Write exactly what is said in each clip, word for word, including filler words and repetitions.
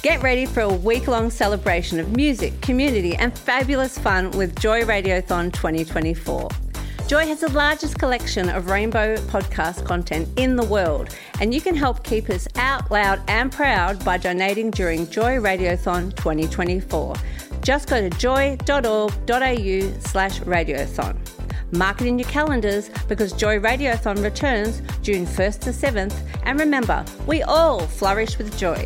Get ready for a week-long celebration of music, community and fabulous fun with Joy Radiothon twenty twenty-four. Joy has the largest collection of rainbow podcast content in the world, and you can help keep us out loud and proud by donating during Joy Radiothon twenty twenty-four. Just go to joy.org.au slash radiothon. Mark it in your calendars because Joy Radiothon returns June first to seventh, and remember, we all flourish with joy.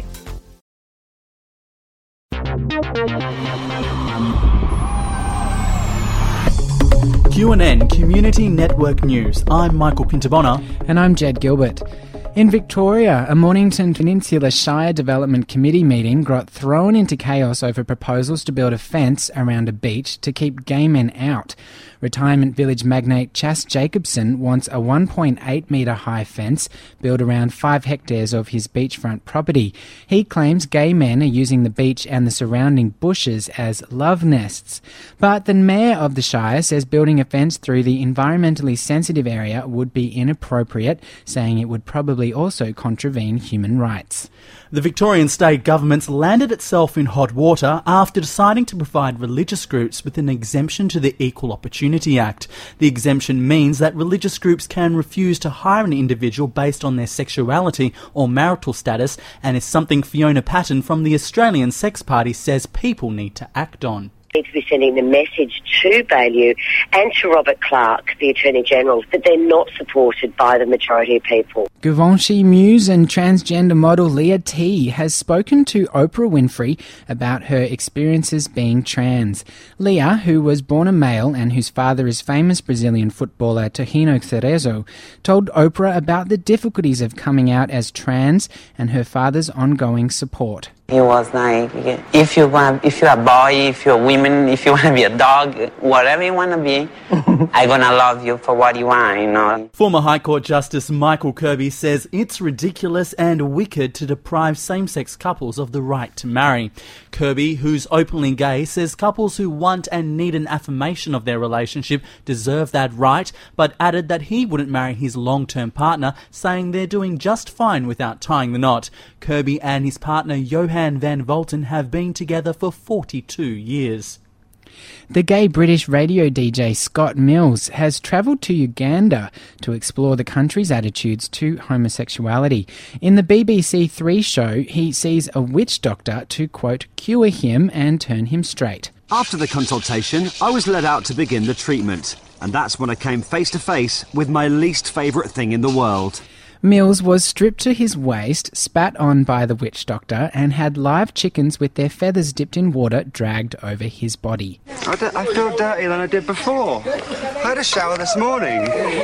Q N N Community Network News. I'm Michael Pintabona. And I'm Jed Gilbert. In Victoria, a Mornington Peninsula Shire Development Committee meeting got thrown into chaos over proposals to build a fence around a beach to keep gay men out. Retirement village magnate Chas Jacobson wants a one point eight metre high fence built around five hectares of his beachfront property. He claims gay men are using the beach and the surrounding bushes as love nests. But the mayor of the Shire says building a fence through the environmentally sensitive area would be inappropriate, saying it would probably also contravene human rights. The Victorian state government's landed itself in hot water after deciding to provide religious groups with an exemption to the Equal Opportunity Act. The exemption means that religious groups can refuse to hire an individual based on their sexuality or marital status, and is something Fiona Patton from the Australian Sex Party says people need to act on. Need to be sending the message to Baillieu and to Robert Clark, the Attorney General, that they're not supported by the majority of people. Givenchy muse and transgender model Leah T has spoken to Oprah Winfrey about her experiences being trans. Leah, who was born a male and whose father is famous Brazilian footballer Tohino Cerezo, told Oprah about the difficulties of coming out as trans and her father's ongoing support. He was like, if you want, if you're a boy, if you're a woman, if you want to be a dog, whatever you want to be, I'm going to love you for what you are, you know. Former High Court Justice Michael Kirby says it's ridiculous and wicked to deprive same-sex couples of the right to marry. Kirby, who's openly gay, says couples who want and need an affirmation of their relationship deserve that right, but added that he wouldn't marry his long-term partner, saying they're doing just fine without tying the knot. Kirby and his partner Johan van Volten have been together for forty-two years. The gay British radio D J Scott Mills has travelled to Uganda to explore the country's attitudes to homosexuality. In the B B C Three show, he sees a witch doctor to, quote, cure him and turn him straight. After the consultation, I was led out to begin the treatment, and that's when I came face to face with my least favourite thing in the world. Mills was stripped to his waist, spat on by the witch doctor, and had live chickens with their feathers dipped in water dragged over his body. I, d- I feel dirtier than I did before. I had a shower this morning.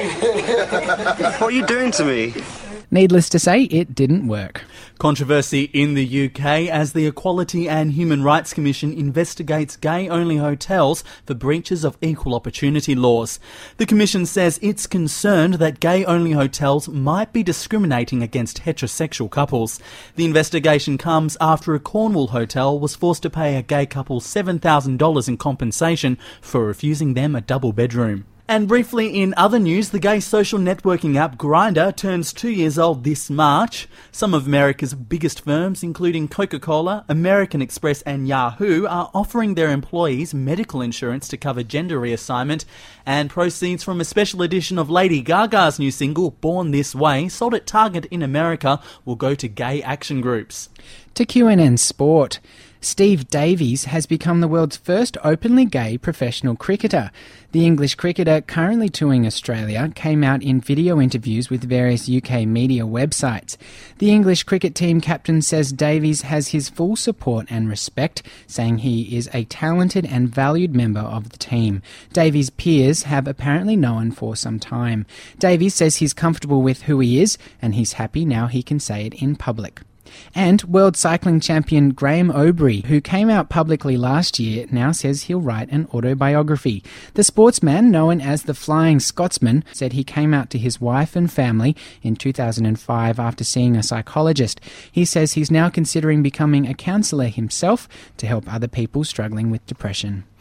What are you doing to me? Needless to say, it didn't work. Controversy in the U K as the Equality and Human Rights Commission investigates gay-only hotels for breaches of equal opportunity laws. The Commission says it's concerned that gay-only hotels might be discriminating against heterosexual couples. The investigation comes after a Cornwall hotel was forced to pay a gay couple seven thousand dollars in compensation for refusing them a double bedroom. And briefly in other news, the gay social networking app Grindr turns two years old this March. Some of America's biggest firms, including Coca-Cola, American Express and Yahoo, are offering their employees medical insurance to cover gender reassignment. And proceeds from a special edition of Lady Gaga's new single, Born This Way, sold at Target in America, will go to gay action groups. To Q N N Sport. Steve Davies has become the world's first openly gay professional cricketer. The English cricketer, currently touring Australia, came out in video interviews with various U K media websites. The English cricket team captain says Davies has his full support and respect, saying he is a talented and valued member of the team. Davies' peers have apparently known for some time. Davies says he's comfortable with who he is, and he's happy now he can say it in public. And world cycling champion Graham Obree, who came out publicly last year, now says he'll write an autobiography. The sportsman, known as the Flying Scotsman, said he came out to his wife and family in two thousand five after seeing a psychologist. He says he's now considering becoming a counsellor himself to help other people struggling with depression.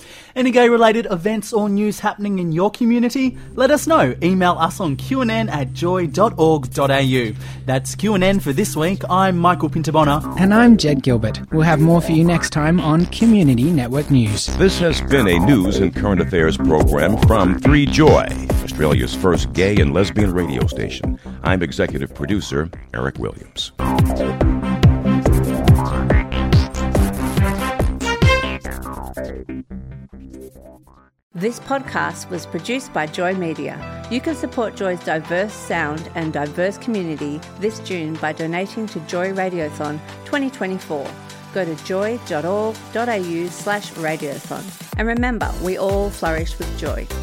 Any gay-related events or news happening in your community? Let us know. Email us on q n n at joy dot org dot a u. That's Q N N for this week. I'm Michael Pintabona. And I'm Jed Gilbert. We'll have more for you next time on Community Network News. This has been a news and current affairs program from three Joy, Australia's first gay and lesbian radio station. I'm executive producer Eric Williams. This podcast was produced by Joy Media. You can support Joy's diverse sound and diverse community this June by donating to Joy Radiothon twenty twenty-four. Go to joy dot org dot a u slash radiothon. And remember, we all flourish with joy.